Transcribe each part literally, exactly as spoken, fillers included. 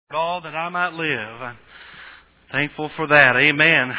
all that I might live. I'm thankful for that. Amen.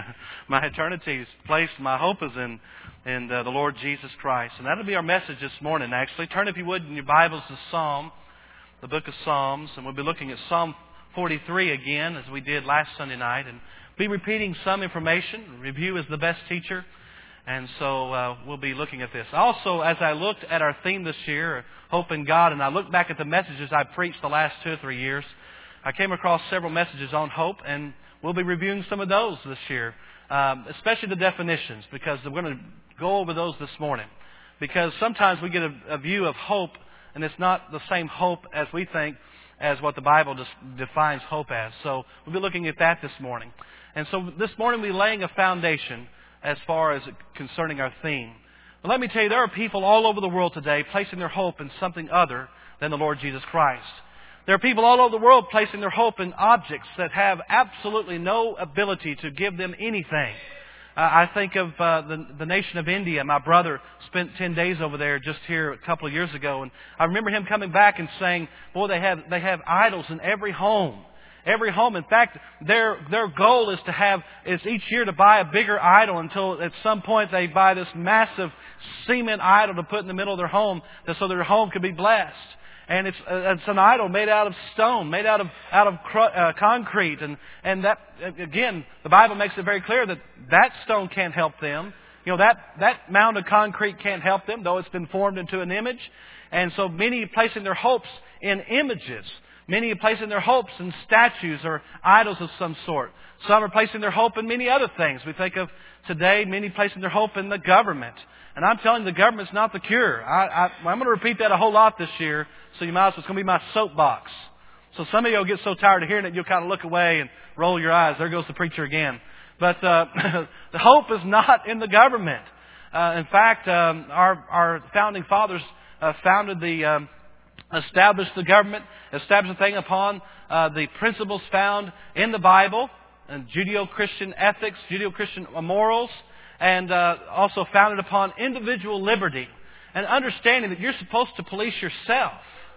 My eternity is placed, my hope is in, in uh, the Lord Jesus Christ. And that'll be our message this morning, actually. Turn, if you would, in your Bibles to Psalm, the book of Psalms. And we'll be looking at Psalm forty-three again, as we did last Sunday night. And be repeating some information. Review is the best teacher. And so uh, we'll be looking at this. Also, as I looked at our theme this year, Hope in God, and I looked back at the messages I preached the last two or three years, I came across several messages on hope, and we'll be reviewing some of those this year, um, especially the definitions, because we're going to go over those this morning. Because sometimes we get a, a view of hope, and it's not the same hope as we think as what the Bible just defines hope as. So we'll be looking at that this morning. And so this morning we're laying a foundation as far as concerning our theme. But let me tell you, there are people all over the world today placing their hope in something other than the Lord Jesus Christ. There are people all over the world placing their hope in objects that have absolutely no ability to give them anything. Uh, I think of uh, the, the nation of India. My brother spent ten days over there just here a couple of years ago, and I remember him coming back and saying, boy, they have, they have idols in every home. Every home. In fact, their their goal is to have is each year to buy a bigger idol until at some point they buy this massive cement idol to put in the middle of their home so their home could be blessed. And it's uh, it's an idol made out of stone, made out of out of cr- uh, concrete, and and that again, the Bible makes it very clear that that stone can't help them. You know, that that mound of concrete can't help them, though it's been formed into an image. And so many are placing their hopes in images. Many are placing their hopes in statues or idols of some sort. Some are placing their hope in many other things. We think of today, many placing their hope in the government. And I'm telling you, the government's not the cure. I, I, I'm going to repeat that a whole lot this year, so you might as well, it's going to be my soapbox. So some of you will get so tired of hearing it, you'll kind of look away and roll your eyes. There goes the preacher again. But uh, the hope is not in the government. Uh, in fact, um, our, our founding fathers uh, founded the... Um, established the government, established the thing upon uh, the principles found in the Bible, and Judeo-Christian ethics, Judeo-Christian morals, and uh, also founded upon individual liberty, and understanding that you're supposed to police yourself.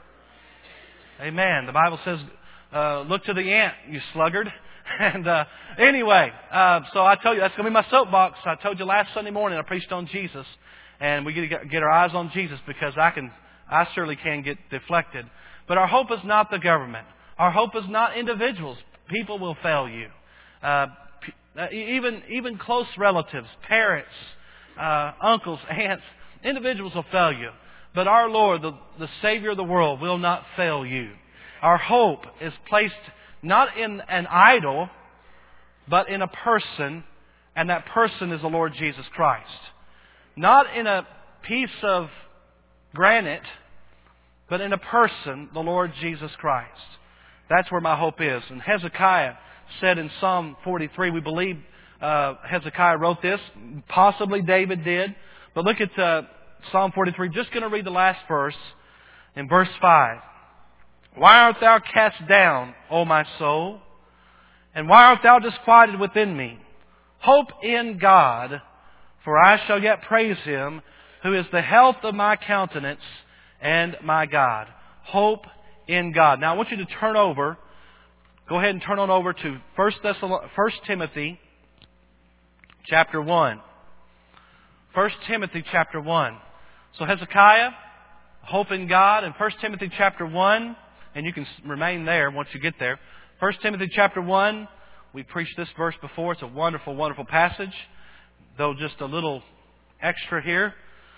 Amen. The Bible says, uh, look to the ant, you sluggard. And uh, anyway, uh, so I tell you, that's going to be my soapbox. I told you last Sunday morning I preached on Jesus, and we get to get our eyes on Jesus because I can... I surely can get deflected. But our hope is not the government. Our hope is not individuals. People will fail you. Uh, even even close relatives, parents, uh, uncles, aunts, individuals will fail you. But our Lord, the, the Savior of the world, will not fail you. Our hope is placed not in an idol, but in a person, and that person is the Lord Jesus Christ. Not in a piece of granite, but in a person, the Lord Jesus Christ. That's where my hope is. And Hezekiah said in Psalm forty-three, we believe uh, Hezekiah wrote this, possibly David did. But look at uh, Psalm forty-three, just going to read the last verse, in verse five. Why art thou cast down, O my soul? And why art thou disquieted within me? Hope in God, for I shall yet praise Him, who is the health of my countenance and my God. Hope in God. Now I want you to turn over, go ahead and turn on over to First Timothy chapter one. First Timothy chapter one. So Hezekiah, hope in God, and First Timothy chapter one, and you can remain there once you get there. First Timothy chapter one, we preached this verse before. It's a wonderful, wonderful passage, though just a little extra here.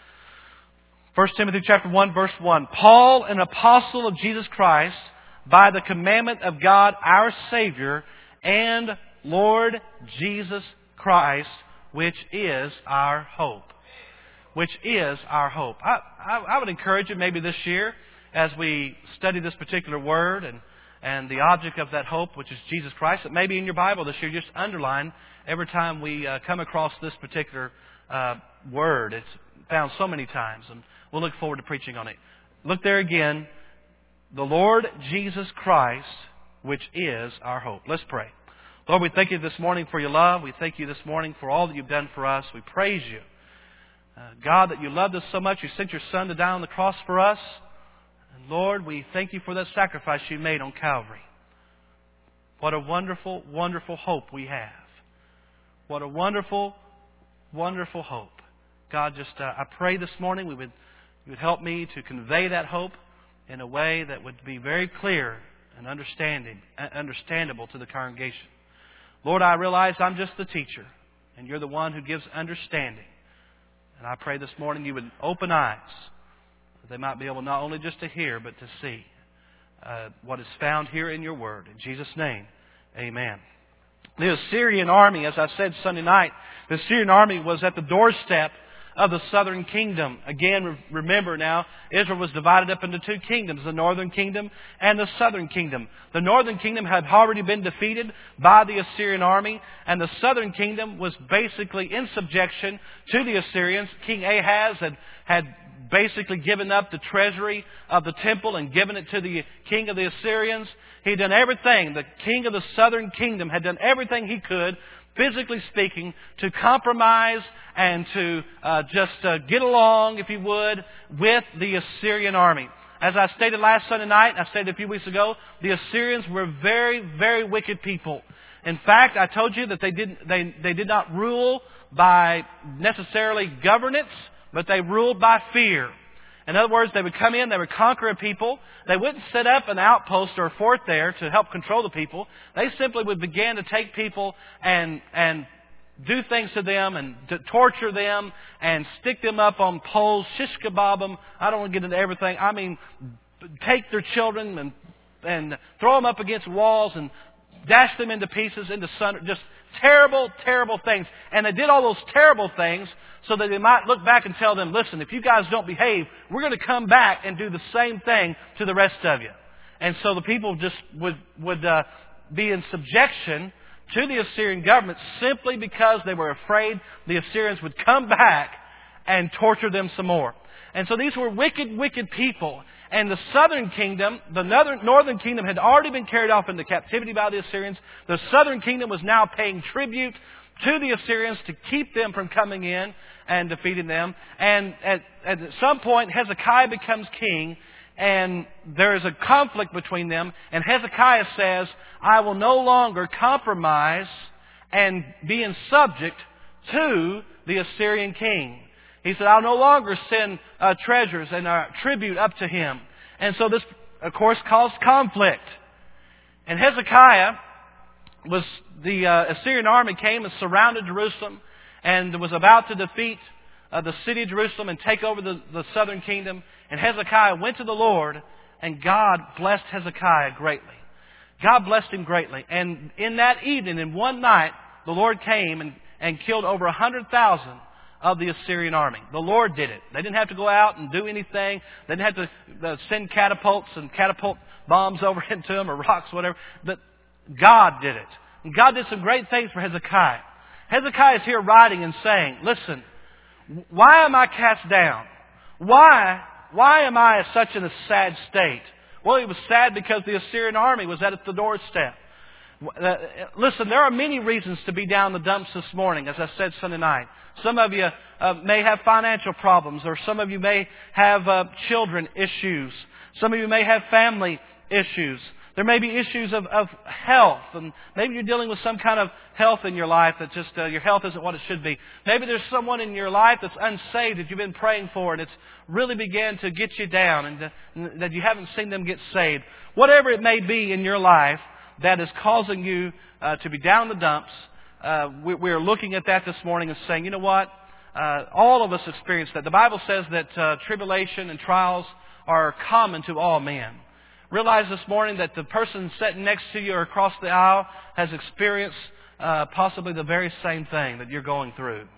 First Timothy chapter one, verse one. Paul, an apostle of Jesus Christ, by the commandment of God our Savior, and Lord Jesus Christ, which is our hope. Which is our hope. I, I, I would encourage you maybe this year, as we study this particular word and, and the object of that hope, which is Jesus Christ, that maybe in your Bible this year, just underline every time we uh, come across this particular uh, word. It's found so many times, and we'll look forward to preaching on it. Look there again. The Lord Jesus Christ, which is our hope. Let's pray. Lord, we thank you this morning for your love. We thank you this morning for all that you've done for us. We praise you. Uh, God, that you loved us so much, you sent your Son to die on the cross for us. And Lord, we thank you for that sacrifice you made on Calvary. What a wonderful, wonderful hope we have. What a wonderful, wonderful hope. God, just uh, I pray this morning we would, you would help me to convey that hope in a way that would be very clear and understanding, understandable to the congregation. Lord, I realize I'm just the teacher, and You're the one who gives understanding. And I pray this morning You would open eyes, that they might be able not only just to hear, but to see uh, what is found here in Your Word. In Jesus' name, amen. The Assyrian army, as I said Sunday night, the Assyrian army was at the doorstep of the southern kingdom. Again, remember now, Israel was divided up into two kingdoms, the northern kingdom and the southern kingdom. The northern kingdom had already been defeated by the Assyrian army, and the southern kingdom was basically in subjection to the Assyrians. King Ahaz had, had basically given up the treasury of the temple and given it to the king of the Assyrians. He'd done everything. The king of the southern kingdom had done everything he could, physically speaking, to compromise and to uh, just uh, get along, if you would, with the Assyrian army. As I stated last Sunday night, I stated a few weeks ago, the Assyrians were very, very wicked people. In fact, I told you that they did, they, they did not rule by necessarily governance, but they ruled by fear. In other words, they would come in, they would conquer a people. They wouldn't set up an outpost or a fort there to help control the people. They simply would begin to take people and and do things to them and to torture them and stick them up on poles, shish kebab them. I don't want to get into everything. I mean, take their children and and throw them up against walls and dash them into pieces, into sun. Just terrible, terrible things. And they did all those terrible things so that they might look back and tell them, listen, if you guys don't behave, we're going to come back and do the same thing to the rest of you. And so the people just would, would uh, be in subjection to the Assyrian government simply because they were afraid the Assyrians would come back and torture them some more. And so these were wicked, wicked people. And the southern kingdom, the northern, northern kingdom had already been carried off into captivity by the Assyrians. The southern kingdom was now paying tribute to the Assyrians to keep them from coming in and defeating them. And at, at some point, Hezekiah becomes king, and there is a conflict between them. And Hezekiah says, I will no longer compromise and be in subject to the Assyrian king. He said, I'll no longer send uh, treasures and uh, tribute up to him. And so this, of course, caused conflict. And Hezekiah was, the uh, Assyrian army came and surrounded Jerusalem and was about to defeat uh, the city of Jerusalem and take over the, the southern kingdom. And Hezekiah went to the Lord, and God blessed Hezekiah greatly. God blessed him greatly. And in that evening, in one night, the Lord came and, and killed over a hundred thousand of the Assyrian army. The Lord did it. They didn't have to go out and do anything. They didn't have to uh, send catapults and catapult bombs over into them or rocks, whatever. But God did it. And God did some great things for Hezekiah. Hezekiah is here writing and saying, listen, why am I cast down? Why, why am I such in a sad state? Well, he was sad because the Assyrian army was at the doorstep. Uh, listen, there are many reasons to be down the dumps this morning, as I said Sunday night. Some of you uh, may have financial problems, or some of you may have uh, children issues. Some of you may have family issues. There may be issues of, of health, and maybe you're dealing with some kind of health in your life that just, uh, your health isn't what it should be. Maybe there's someone in your life that's unsaved that you've been praying for, and it's really began to get you down, and, uh, and that you haven't seen them get saved. Whatever it may be in your life that is causing you uh, to be down the dumps, uh, we, we're looking at that this morning and saying, you know what? Uh, all of us experience that. The Bible says that uh, tribulation and trials are common to all men. Realize this morning that the person sitting next to you or across the aisle has experienced uh, possibly the very same thing that you're going through.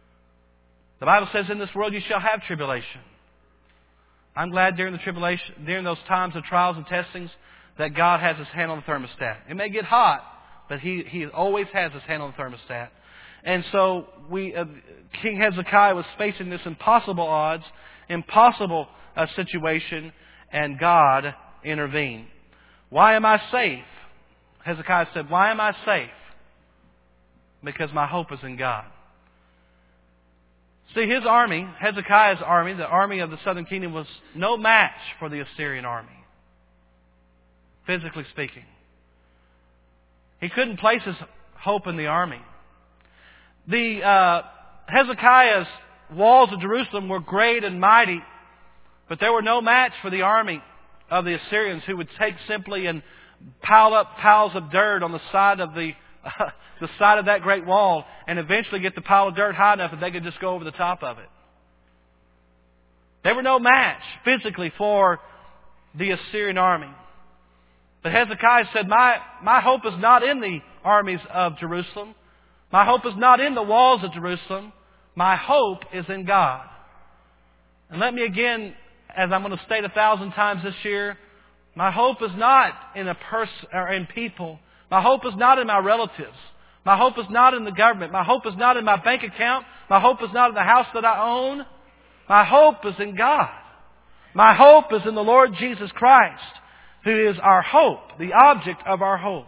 The Bible says, in this world you shall have tribulation. I'm glad during the tribulation, during those times of trials and testings, that God has His hand on the thermostat. It may get hot, but He He always has His hand on the thermostat. And so we, uh, King Hezekiah was facing this impossible odds, impossible uh, situation, and God intervened. Why am I safe? Hezekiah said, why am I safe? Because my hope is in God. See, his army, Hezekiah's army, the army of the southern kingdom, was no match for the Assyrian army, physically speaking. He couldn't place his hope in the army. The uh, Hezekiah's walls of Jerusalem were great and mighty, but they were no match for the army of the Assyrians, who would take simply and pile up piles of dirt on the side of the uh, the side of that great wall, and eventually get the pile of dirt high enough that they could just go over the top of it. They were no match physically for the Assyrian army. But Hezekiah said, my, my hope is not in the armies of Jerusalem. My hope is not in the walls of Jerusalem. My hope is in God. And let me again, as I'm going to state a thousand times this year, my hope is not in a person or in people. My hope is not in my relatives. My hope is not in the government. My hope is not in my bank account. My hope is not in the house that I own. My hope is in God. My hope is in the Lord Jesus Christ, who is our hope, the object of our hope.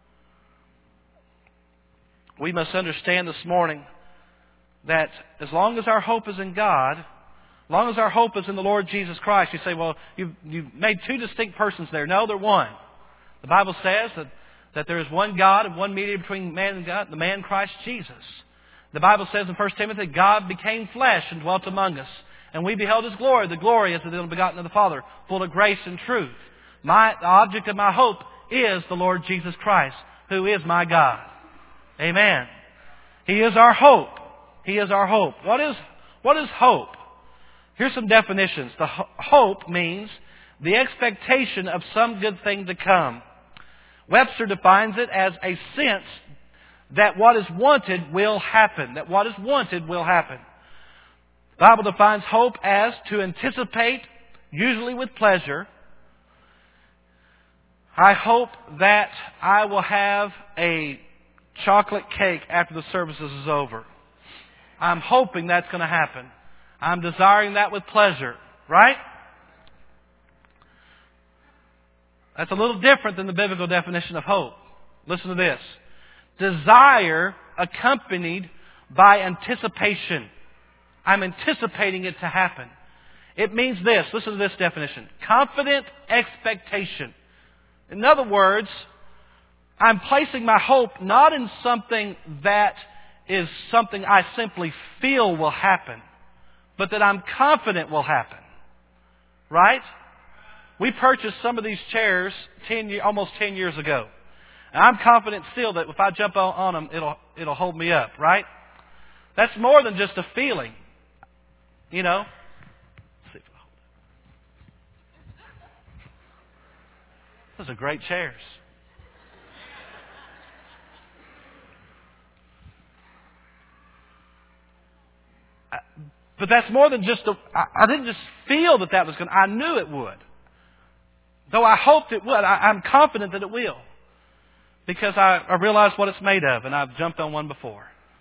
We must understand this morning that as long as our hope is in God, as long as our hope is in the Lord Jesus Christ, you say, well, you've, you've made two distinct persons there. No, they're one. The Bible says that, that there is one God and one mediator between man and God, the man Christ Jesus. The Bible says in First Timothy, God became flesh and dwelt among us. And we beheld His glory. The glory is of the only begotten of the Father, full of grace and truth. My, the object of my hope is the Lord Jesus Christ, who is my God. Amen. He is our hope. He is our hope. What is, what is hope? Here's some definitions. The ho- hope means the expectation of some good thing to come. Webster defines it as a sense that what is wanted will happen. That what is wanted will happen. The Bible defines hope as to anticipate, usually with pleasure. I hope that I will have a chocolate cake after the services is over. I'm hoping that's going to happen. I'm desiring that with pleasure. Right? That's a little different than the biblical definition of hope. Listen to this. Desire accompanied by anticipation. I'm anticipating it to happen. It means this. Listen to this definition. Confident expectation. In other words, I'm placing my hope not in something that is something I simply feel will happen, but that I'm confident will happen. Right? We purchased some of these chairs ten, almost ten years ago. And I'm confident still that if I jump on, on them, it'll, it'll hold me up. Right? That's more than just a feeling. You know? Let's see if it'll hold it. Those are great chairs. But that's more than just a... I, I didn't just feel that that was going to... I knew it would. Though I hoped it would. I, I'm confident that it will. Because I, I realize what it's made of, and I've jumped on one before.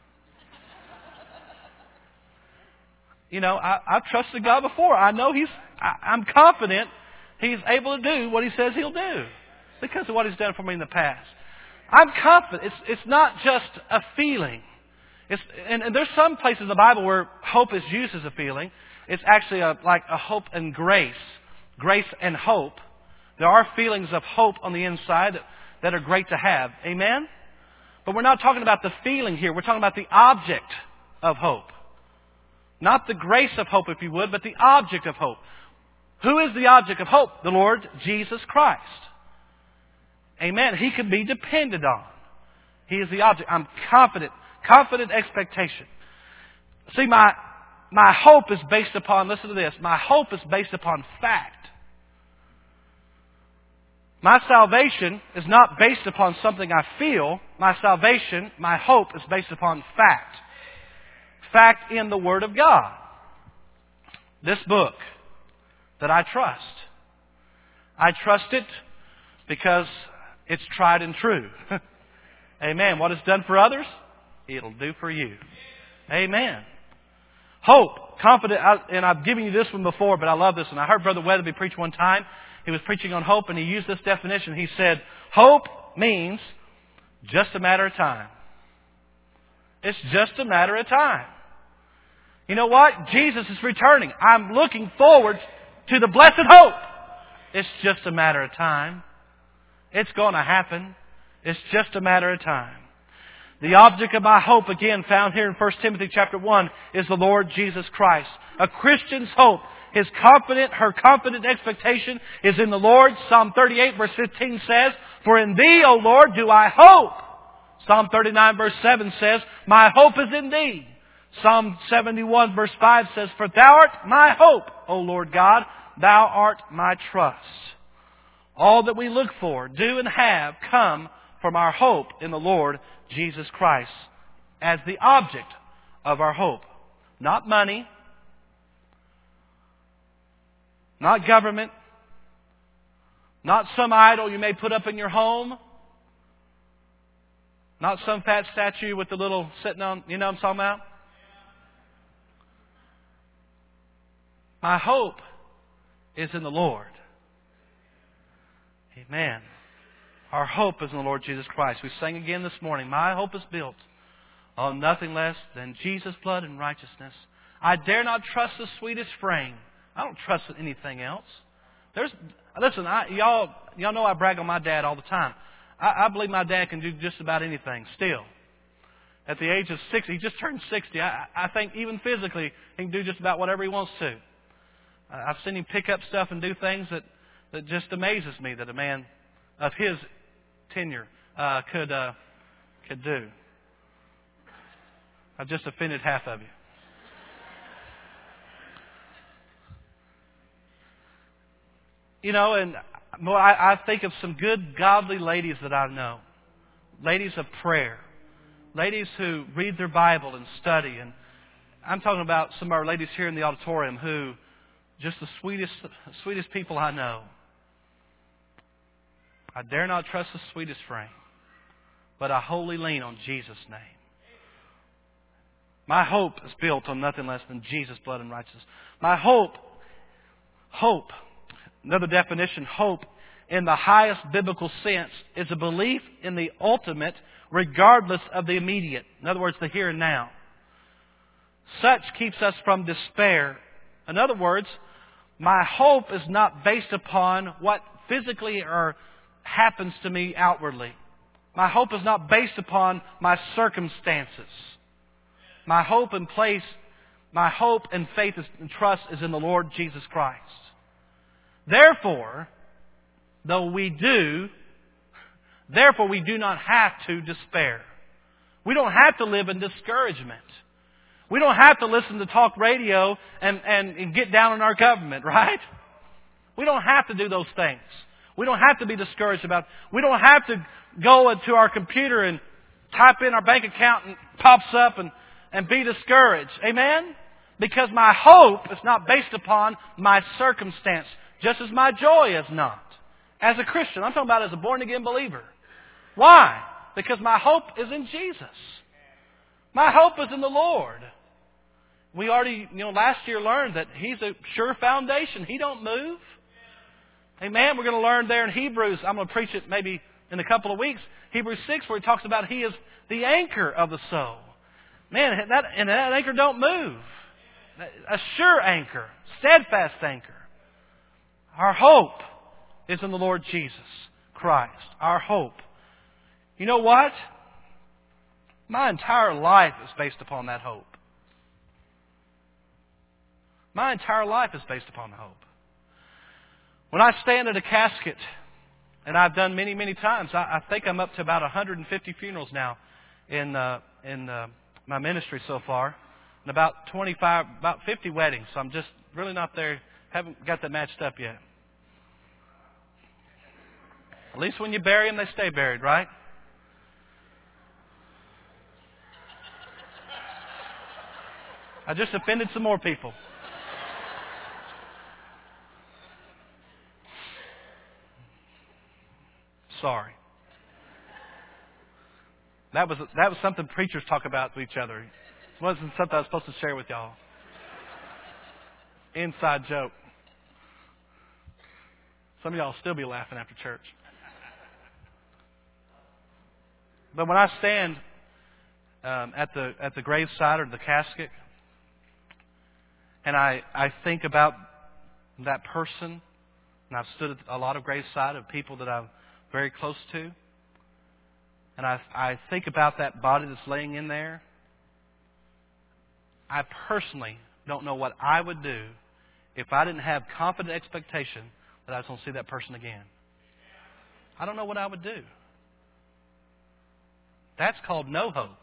You know, I, I've trusted God before. I know He's... I, I'm confident He's able to do what He says He'll do. Because of what He's done for me in the past. I'm confident. It's, it's not just a feeling. It's, and, and there's some places in the Bible where hope is used as a feeling. It's actually a, like a hope and grace. Grace and hope. There are feelings of hope on the inside that, that are great to have. Amen? But we're not talking about the feeling here. We're talking about the object of hope. Not the grace of hope, if you would, but the object of hope. Who is the object of hope? The Lord Jesus Christ. Amen. He can be depended on. He is the object. I'm confident. Confident expectation. See, my, my hope is based upon, listen to this, my hope is based upon fact. My salvation is not based upon something I feel. My salvation, my hope is based upon fact. Fact in the Word of God. This book that I trust. I trust it because it's tried and true. Amen. What it's done for others, it'll do for you. Amen. Hope, confident, and I've given you this one before, but I love this one. I heard Brother Weatherby preach one time. He was preaching on hope, and he used this definition. He said, hope means just a matter of time. It's just a matter of time. You know what? Jesus is returning. I'm looking forward to the blessed hope. It's just a matter of time. It's going to happen. It's just a matter of time. The object of my hope, again, found here in First Timothy chapter one, is the Lord Jesus Christ. A Christian's hope, his confident, her confident expectation is in the Lord. Psalm thirty-eight verse fifteen says, "For in Thee, O Lord, do I hope." Psalm thirty-nine verse seven says, "My hope is in Thee." Psalm seventy-one verse five says, "For Thou art my hope, O Lord God, Thou art my trust." All that we look for, do and have come from our hope in the Lord Jesus Christ as the object of our hope. Not money, not government, not some idol you may put up in your home, not some fat statue with the little sitting on, you know what I'm talking about? My hope is in the Lord. Amen. Our hope is in the Lord Jesus Christ. We sang again this morning, "My hope is built on nothing less than Jesus' blood and righteousness. I dare not trust the sweetest frame." I don't trust anything else. There's, listen, I, y'all, y'all know I brag on my dad all the time. I, I believe my dad can do just about anything still. At the age of sixty, he just turned sixty. I, I think even physically, he can do just about whatever he wants to. I've seen him pick up stuff and do things that, that just amazes me that a man of his tenure uh, could uh, could do. I've just offended half of you. You know, and well, I, I think of some good, godly ladies that I know. Ladies of prayer. Ladies who read their Bible and study. And I'm talking about some of our ladies here in the auditorium who, just the sweetest, sweetest people I know. I dare not trust the sweetest frame, but I wholly lean on Jesus' name. My hope is built on nothing less than Jesus' blood and righteousness. My hope, hope, another definition, hope in the highest biblical sense is a belief in the ultimate regardless of the immediate. In other words, the here and now. Such keeps us from despair. In other words, my hope is not based upon what physically or happens to me outwardly. My hope is not based upon my circumstances. My hope and place, my hope and faith and trust is in the Lord Jesus Christ. Therefore, though we do, therefore we do not have to despair. We don't have to live in discouragement. We don't have to listen to talk radio and, and, and get down on our government, right? We don't have to do those things. We don't have to be discouraged about it. We don't have to go into our computer and type in our bank account and it pops up and, and be discouraged. Amen? Because my hope is not based upon my circumstance, just as my joy is not. As a Christian, I'm talking about as a born-again believer. Why? Because my hope is in Jesus. My hope is in the Lord. We already, you know, last year learned that He's a sure foundation. He don't move. Amen. We're going to learn there in Hebrews. I'm going to preach it maybe in a couple of weeks. Hebrews six, where he talks about He is the anchor of the soul. Man, that, and that anchor don't move. A sure anchor. Steadfast anchor. Our hope is in the Lord Jesus Christ. Our hope. You know what? My entire life is based upon that hope. My entire life is based upon the hope. When I stand at a casket, and I've done many, many times, I, I think I'm up to about one hundred fifty funerals now in uh, in uh, my ministry so far, and about twenty-five, about fifty weddings. So I'm just really not there. Haven't got that matched up yet. At least when you bury them, they stay buried, right? I just offended some more people. Sorry. That was that was something preachers talk about to each other. It wasn't something I was supposed to share with y'all. Inside joke. Some of y'all will still be laughing after church. But when I stand um, at the at the graveside or the casket, and I, I think about that person, and I've stood at a lot of graveside of people that I'm very close to, and I, I think about that body that's laying in there, I personally don't know what I would do if I didn't have confident expectation that I was going to see that person again. I don't know what I would do. That's called no hope.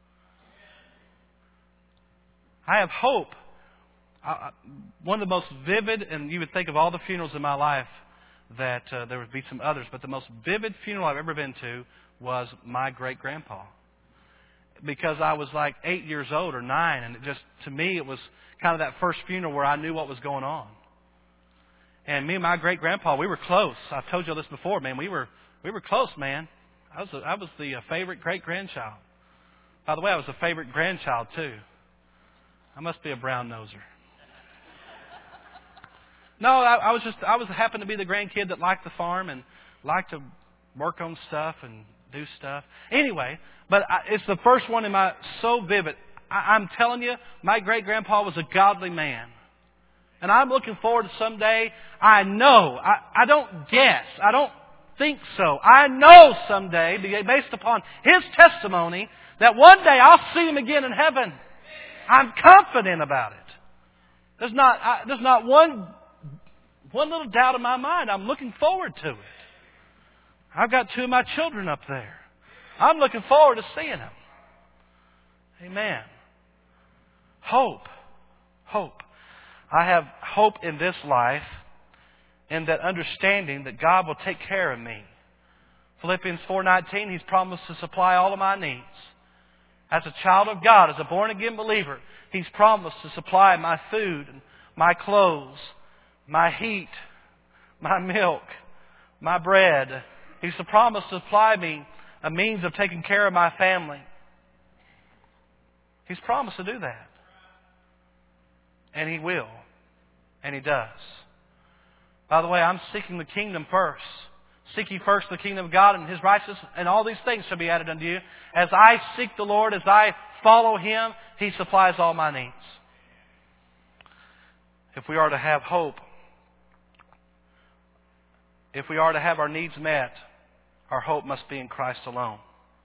I have hope. I, one of the most vivid, and you would think of all the funerals in my life that uh, there would be some others, but the most vivid funeral I've ever been to was my great-grandpa. Because I was like eight years old or nine, and it just, to me, it was kind of that first funeral where I knew what was going on. And me and my great-grandpa, we were close. I've told you this before, man. We were we were close, man. I was a, I was the uh, favorite great-grandchild. By the way, I was the favorite grandchild, too. I must be a brown-noser. No, I, I was just, I was happened to be the grandkid that liked the farm and liked to work on stuff and do stuff. Anyway, but I, it's the first one in my, so vivid. I, I'm telling you, my great-grandpa was a godly man. And I'm looking forward to someday, I know, I, I don't guess, I don't think so. I know someday, based upon his testimony, that one day I'll see him again in heaven. I'm confident about it. There's not, I, there's not one, one little doubt in my mind. I'm looking forward to it. I've got two of my children up there. I'm looking forward to seeing them. Amen. Hope. Hope. I have hope in this life, in that understanding that God will take care of me. Philippians four nineteen, He's promised to supply all of my needs. As a child of God, as a born-again believer, He's promised to supply my food, my clothes, my heat, my milk, my bread. He's promised to supply me a means of taking care of my family. He's promised to do that. And He will. And He does. By the way, I'm seeking the kingdom first. Seek ye first the kingdom of God and His righteousness, and all these things shall be added unto you. As I seek the Lord, as I follow Him, He supplies all my needs. If we are to have hope, if we are to have our needs met, our hope must be in Christ alone.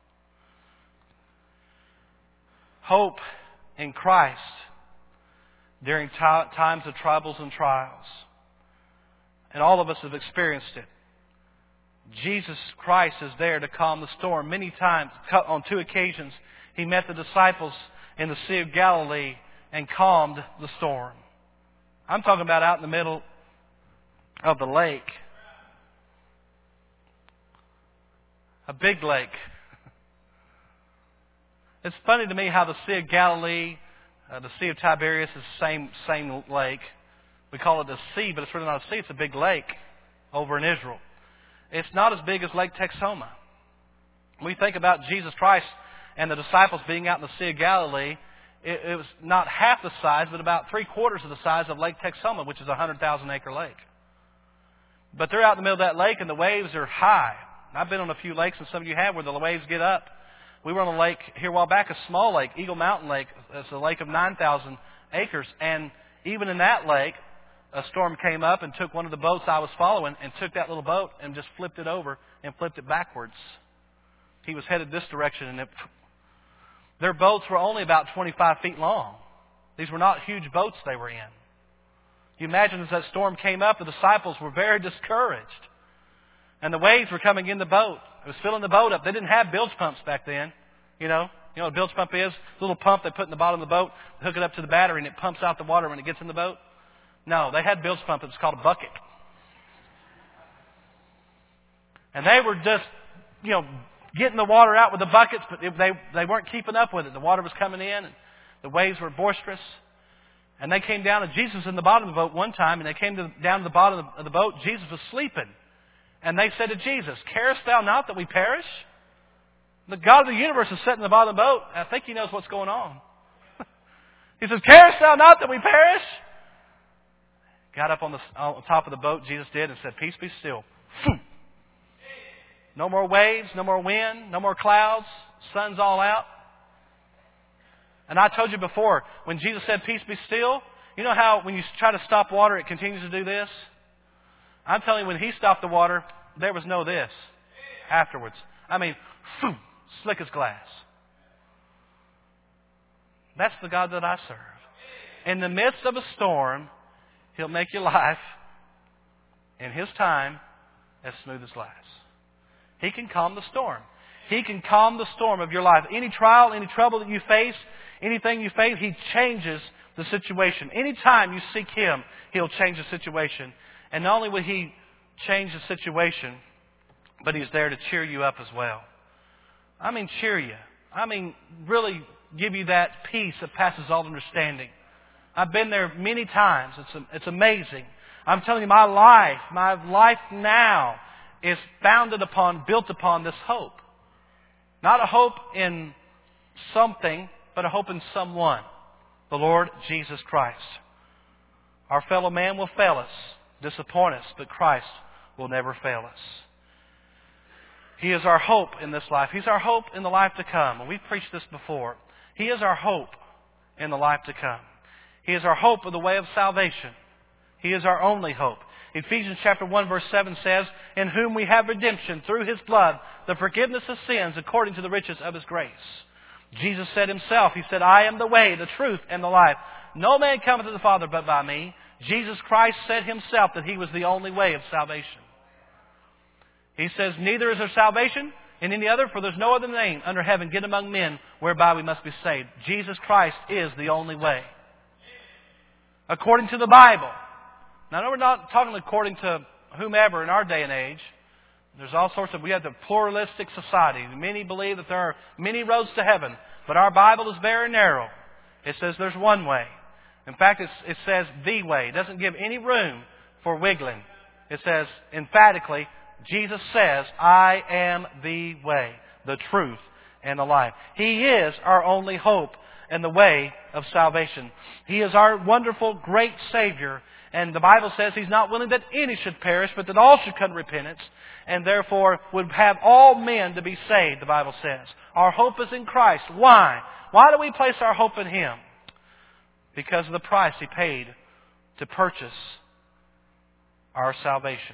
Hope in Christ during t- times of troubles and trials. And all of us have experienced it. Jesus Christ is there to calm the storm. Many times, on two occasions, He met the disciples in the Sea of Galilee and calmed the storm. I'm talking about out in the middle of the lake. A big lake. It's funny to me how the Sea of Galilee, uh, the Sea of Tiberias is the same, same lake. We call it a sea, but it's really not a sea. It's a big lake over in Israel. It's not as big as Lake Texoma. When we think about Jesus Christ and the disciples being out in the Sea of Galilee, it, it was not half the size, but about three quarters of the size of Lake Texoma, which is a one hundred thousand acre lake. But they're out in the middle of that lake, and the waves are high. I've been on a few lakes, and some of you have, where the waves get up. We were on a lake here a while back, a small lake, Eagle Mountain Lake. It's a lake of nine thousand acres. And even in that lake, a storm came up and took one of the boats I was following and took that little boat and just flipped it over and flipped it backwards. He was headed this direction, and it, their boats were only about twenty-five feet long. These were not huge boats they were in. You imagine as that storm came up, the disciples were very discouraged. And the waves were coming in the boat. It was filling the boat up. They didn't have bilge pumps back then. You know, you know what a bilge pump is? A little pump they put in the bottom of the boat, hook it up to the battery, and it pumps out the water when it gets in the boat. No, they had bilge pump. It was called a bucket. And they were just, you know, getting the water out with the buckets, but they they weren't keeping up with it. The water was coming in, and the waves were boisterous. And they came down, and Jesus was in the bottom of the boat one time, and they came to, down to the bottom of the boat. Jesus was sleeping. And they said to Jesus, "Carest thou not that we perish?" The God of the universe is sitting in the bottom of the boat. I think He knows what's going on. He says, "Carest thou not that we perish?" Got up on the on top of the boat, Jesus did, and said, "Peace, be still." No more waves, no more wind, no more clouds. Sun's all out. And I told you before, when Jesus said, "Peace, be still," you know how when you try to stop water, it continues to do this? I'm telling you, when He stopped the water, there was no this afterwards. I mean, Slick as glass. That's the God that I serve. In the midst of a storm, He'll make your life, in His time, as smooth as glass. He can calm the storm. He can calm the storm of your life. Any trial, any trouble that you face, anything you face, He changes the situation. Anytime you seek Him, He'll change the situation. And not only will He change the situation, but He's there to cheer you up as well. I mean, cheer you. I mean, really give you that peace that passes all understanding. I've been there many times. It's, it's amazing. I'm telling you, my life, my life now is founded upon, built upon this hope. Not a hope in something, but a hope in someone. The Lord Jesus Christ. Our fellow man will fail us, disappoint us, but Christ will never fail us. He is our hope in this life. He's our hope in the life to come. And we've preached this before. He is our hope in the life to come. He is our hope of the way of salvation. He is our only hope. Ephesians chapter one verse seven says, in whom we have redemption through His blood, the forgiveness of sins according to the riches of His grace. Jesus said Himself, He said, I am the way, the truth, and the life. No man cometh to the Father but by me. Jesus Christ said Himself that He was the only way of salvation. He says, neither is there salvation in any other, for there's no other name under heaven given among men whereby we must be saved. Jesus Christ is the only way. According to the Bible. Now, we're not talking according to whomever in our day and age. There's all sorts of, we have the pluralistic society. Many believe that there are many roads to heaven. But our Bible is very narrow. It says there's one way. In fact, it's, it says the way. It doesn't give any room for wiggling. It says emphatically, Jesus says, I am the way, the truth, and the life. He is our only hope and the way of salvation. He is our wonderful, great Savior. And the Bible says He's not willing that any should perish, but that all should come to repentance, and therefore would have all men to be saved, the Bible says. Our hope is in Christ. Why? Why do we place our hope in Him? Because of the price He paid to purchase our salvation.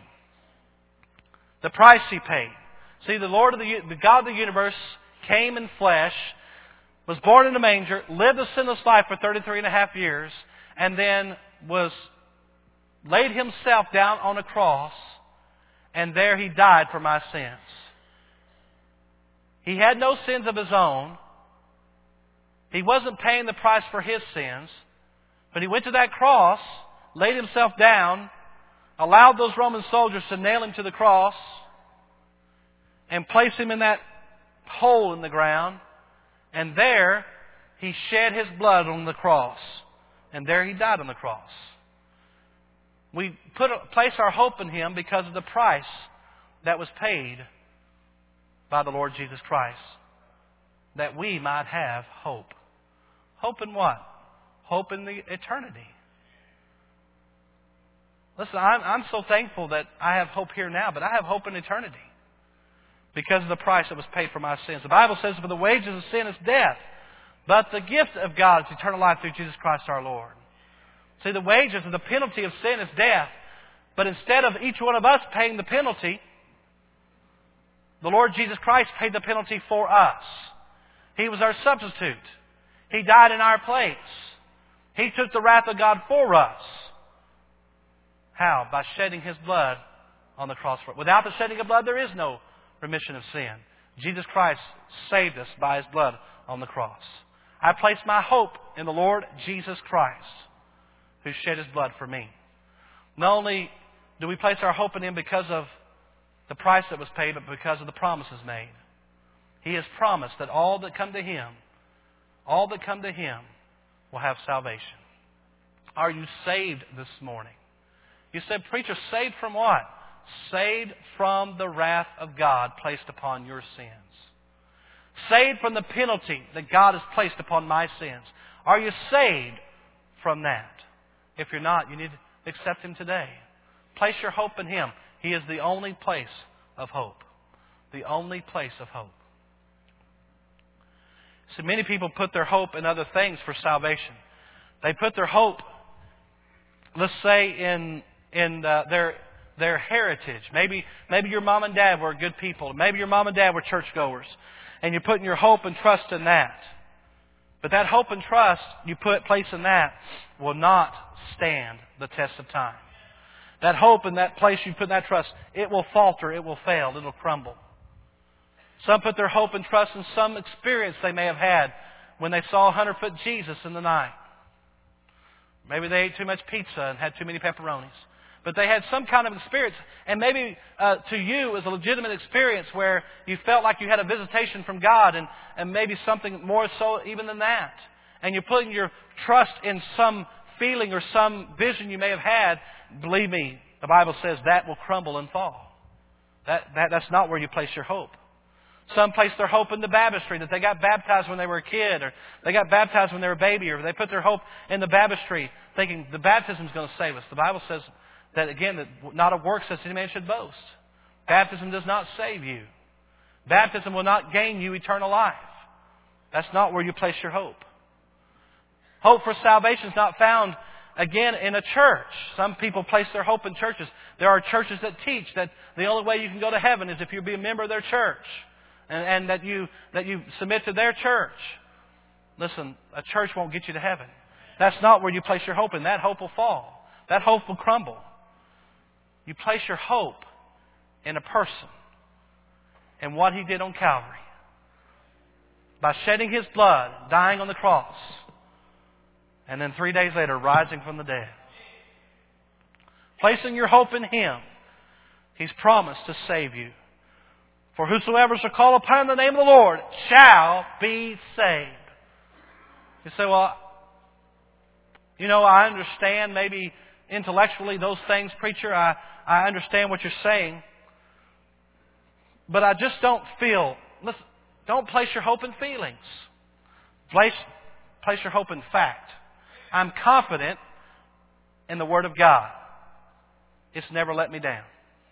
The price He paid. See, the Lord of the, the God of the universe came in flesh, was born in a manger, lived a sinless life for thirty-three and a half years, and then was laid Himself down on a cross, and there He died for my sins. He had no sins of His own. He wasn't paying the price for His sins, but He went to that cross, laid Himself down, allowed those Roman soldiers to nail Him to the cross, and place Him in that hole in the ground, and there He shed His blood on the cross, and there He died on the cross. We put place our hope in Him because of the price that was paid by the Lord Jesus Christ, that we might have hope. Hope in what? Hope in the eternity. Listen, I'm, I'm so thankful that I have hope here now, but I have hope in eternity because of the price that was paid for my sins. The Bible says, for the wages of sin is death, but the gift of God is eternal life through Jesus Christ our Lord. See, the wages and the penalty of sin is death. But instead of each one of us paying the penalty, the Lord Jesus Christ paid the penalty for us. He was our substitute. He died in our place. He took the wrath of God for us. How? By shedding His blood on the cross. Without the shedding of blood, there is no remission of sin. Jesus Christ saved us by His blood on the cross. I place my hope in the Lord Jesus Christ, who shed His blood for me. Not only do we place our hope in Him because of the price that was paid, but because of the promises made. He has promised that all that come to Him, all that come to Him will have salvation. Are you saved this morning? You said, preacher, saved from what? Saved from the wrath of God placed upon your sins. Saved from the penalty that God has placed upon my sins. Are you saved from that? If you're not, you need to accept Him today. Place your hope in Him. He is the only place of hope. The only place of hope. So many people put their hope in other things for salvation. They put their hope, let's say, in in uh, their their heritage. Maybe, maybe your mom and dad were good people. Maybe your mom and dad were churchgoers. And you're putting your hope and trust in that. But that hope and trust you put place in that will not stand the test of time. That hope and that place you put in that trust, it will falter, it will fail, it will crumble. Some put their hope and trust in some experience they may have had when they saw a hundred-foot Jesus in the night. Maybe they ate too much pizza and had too many pepperonis. But they had some kind of experience. And maybe uh, to you it was a legitimate experience where you felt like you had a visitation from God and, and maybe something more so even than that. And you're putting your trust in some feeling or some vision you may have had. Believe me, the Bible says that will crumble and fall. That, that, that's not where you place your hope. Some place their hope in the baptistry, that they got baptized when they were a kid, or they got baptized when they were a baby, or they put their hope in the baptistry thinking the baptism is going to save us. The Bible says that, again, that not of works that any man should boast. Baptism does not save you. Baptism will not gain you eternal life. That's not where you place your hope. Hope for salvation is not found, again, in a church. Some people place their hope in churches. There are churches that teach that the only way you can go to heaven is if you be a member of their church. And, and that you that you submit to their church. Listen, a church won't get you to heaven. That's not where you place your hope in. That hope will fall. That hope will crumble. You place your hope in a person and what He did on Calvary. By shedding His blood, dying on the cross, and then three days later rising from the dead. Placing your hope in Him, He's promised to save you. For whosoever shall call upon the name of the Lord shall be saved. You say, well, you know, I understand maybe intellectually those things, preacher. I, I understand what you're saying. But I just don't feel. Listen, don't place your hope in feelings. Place, place your hope in fact. I'm confident in the Word of God. It's never let me down.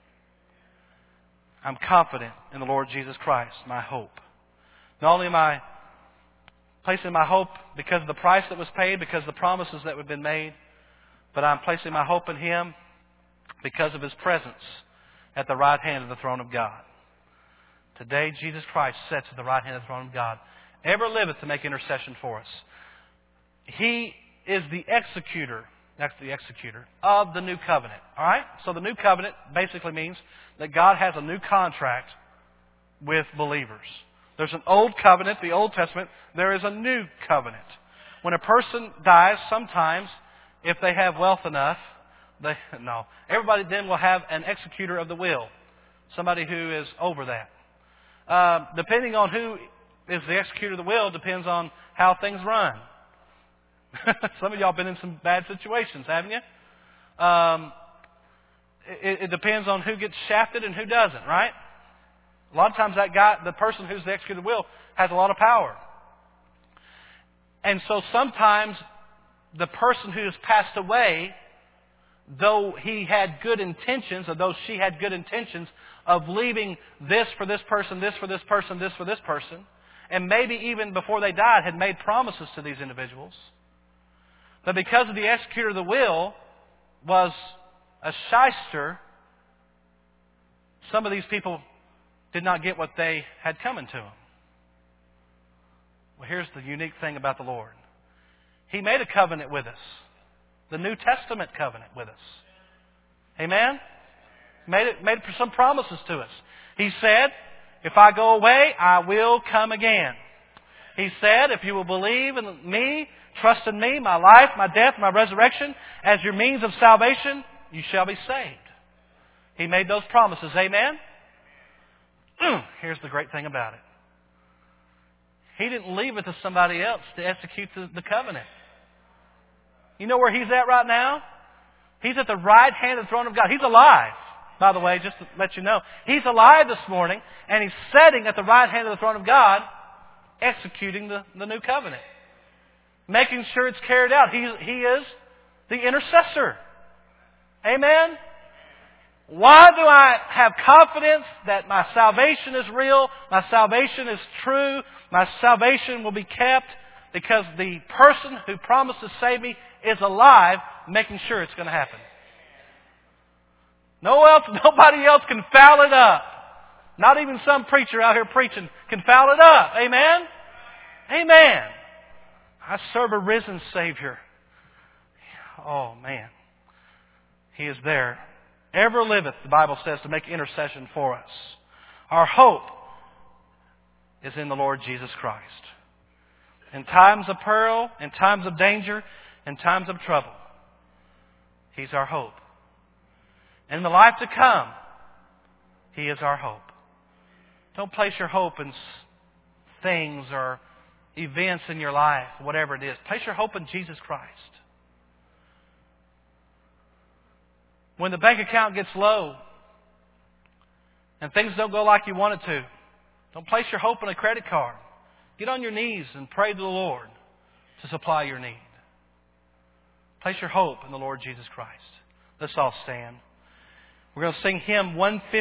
I'm confident in the Lord Jesus Christ, my hope. Not only am I placing my hope because of the price that was paid, because of the promises that have been made, but I'm placing my hope in Him because of His presence at the right hand of the throne of God. Today, Jesus Christ sits at the right hand of the throne of God, ever liveth to make intercession for us. He is the executor. That's the executor of the new covenant. All right? So the new covenant basically means that God has a new contract with believers. There's an old covenant, the Old Testament. There is a new covenant. When a person dies, sometimes, if they have wealth enough, they, no, everybody then will have an executor of the will. Somebody who is over that. Uh, depending on who is the executor of the will depends on how things run. Some of y'all have been in some bad situations, haven't you? Um, it, it depends on who gets shafted and who doesn't, right? A lot of times that guy, the person who's the executor of the will, has a lot of power. And so sometimes the person who has passed away, though he had good intentions, or though she had good intentions of leaving this for this person, this for this person, this for this person, and maybe even before they died had made promises to these individuals, but because of the executor of the will was a shyster, some of these people did not get what they had coming to them. Well, here's the unique thing about the Lord. He made a covenant with us. The New Testament covenant with us. Amen? Made it, made some promises to us. He said, if I go away, I will come again. He said, if you will believe in me, trust in me, my life, my death, my resurrection, as your means of salvation, you shall be saved. He made those promises. Amen? Here's the great thing about it. He didn't leave it to somebody else to execute the, the covenant. You know where He's at right now? He's at the right hand of the throne of God. He's alive, by the way, just to let you know. He's alive this morning, and He's sitting at the right hand of the throne of God, executing the, the new covenant. Making sure it's carried out. He, he is the intercessor. Amen? Why do I have confidence that my salvation is real, my salvation is true, my salvation will be kept? Because the person who promised to save me is alive, making sure it's going to happen. No else, nobody else can foul it up. Not even some preacher out here preaching can foul it up. Amen? Amen. I serve a risen Savior. Oh, man. He is there. Ever liveth, the Bible says, to make intercession for us. Our hope is in the Lord Jesus Christ. In times of peril, in times of danger, in times of trouble, He's our hope. In the life to come, He is our hope. Don't place your hope in things or events in your life, whatever it is. Place your hope in Jesus Christ. When the bank account gets low and things don't go like you want it to, don't place your hope in a credit card. Get on your knees and pray to the Lord to supply your need. Place your hope in the Lord Jesus Christ. Let's all stand. We're going to sing hymn one fifty.